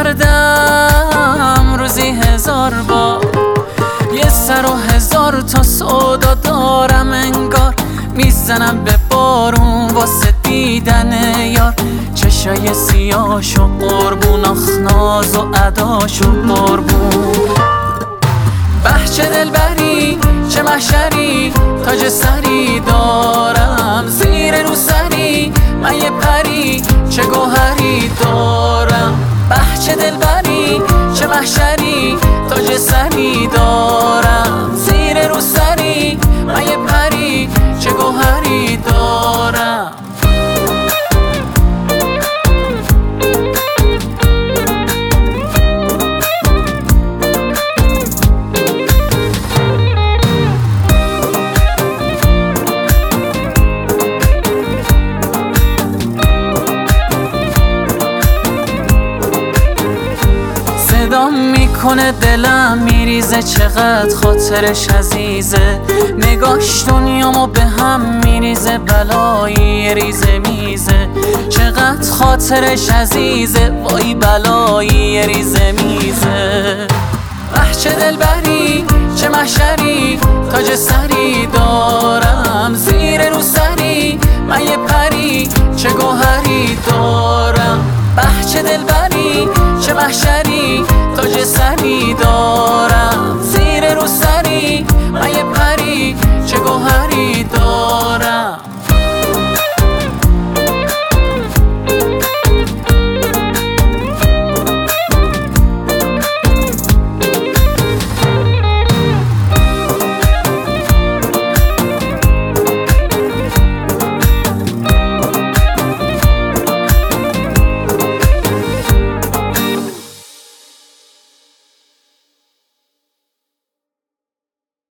کردم روزی 1000 بار، یه سر و 1000 تا سودا دارم انگار. میزنم به بارون واسه دیدن یار، چشای سیاهشو قربون، آخ ناز و اداشو قربون. چه دلبری چه محشری، تاج سری دارم زیر رو سری. من یه پری چه گوهری دارم. چه دلبری چه محشری، تاج سری دارم زیر رو سری. من یه پری چه گوهری دارم. صدام میکنه دلم میریزه، چقدر خاطرش عزیزه. نگاش دنیامو به هم میریزه، بلایی ریزه میزه. چقدر خاطرش عزیزه، وای بلایی ریزه میزه. چه دلبری چه محشری، تاج سری دارم زیر رو سری. من یه پری چه گوهری دارم. چه دلبری چه محشری،